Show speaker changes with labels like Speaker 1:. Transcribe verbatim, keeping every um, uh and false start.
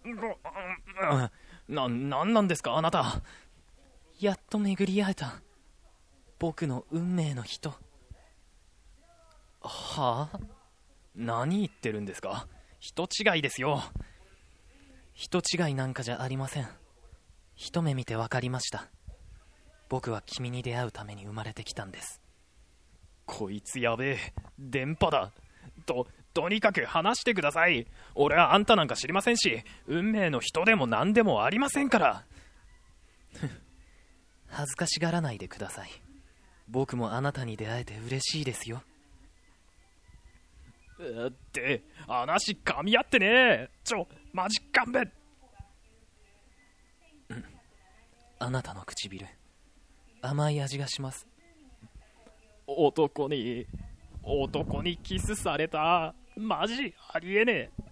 Speaker 1: な、なんなんですかあなた。
Speaker 2: やっと巡り会えた。僕の運命の人。
Speaker 1: はあ？何言ってるんですか？人違いですよ。
Speaker 2: 人違いなんかじゃありません。一目見て分かりました。僕は君に出会うために生まれてきたんです。
Speaker 1: こいつやべえ、電波だ。と、とにかく話してください。俺はあんたなんか知りませんし、運命の人でも何でもありませんから。
Speaker 2: 恥ずかしがらないでください。僕もあなたに出会えて嬉しいですよ。
Speaker 1: って話噛み合ってねえ。ちょ、マジ勘弁。
Speaker 2: あなたの唇、甘い味がします。
Speaker 1: 男に男にキスされた。マジありえねえ。